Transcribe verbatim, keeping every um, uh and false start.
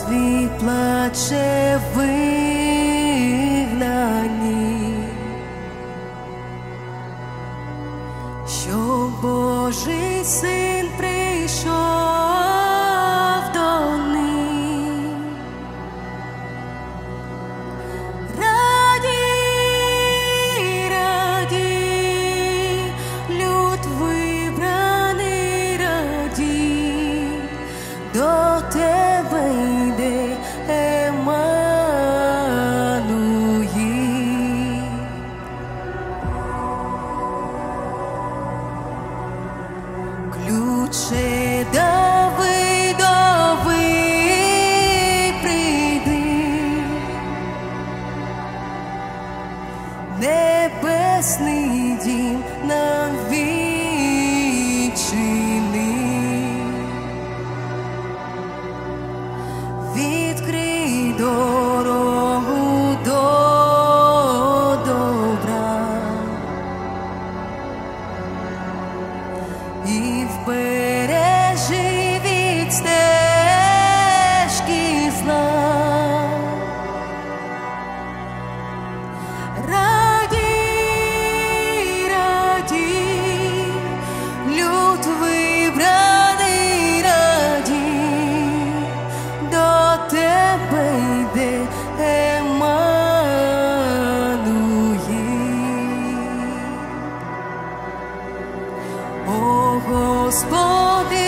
світ плаче вигнані, що Божий Син прийшов до них. Радій, радій, люд вибраний, радій, до тебе йде Еммануїл. Ключе Давидовий, прийди, небесний дім нам відчини. Відкрий дорогу до добра і вбережи від стежки зла. Радій, радій, люд вибраний, радій, до тебе йде Еммануїл. О Господи,